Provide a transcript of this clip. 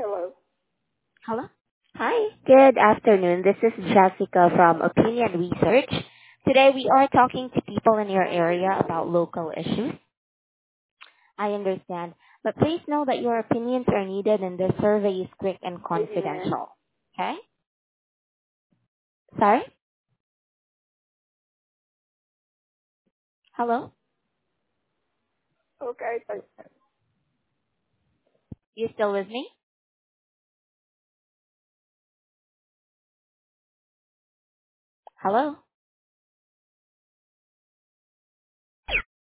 Hello. Hello. Hi. Good afternoon. This is Jessica from Opinion Research. Today we are talking to people in your area about local issues. I understand, but please know that your opinions are needed and the survey is quick and Amen. confidential. Okay? Sorry? Hello? Okay. Thank you. You still with me? Hello?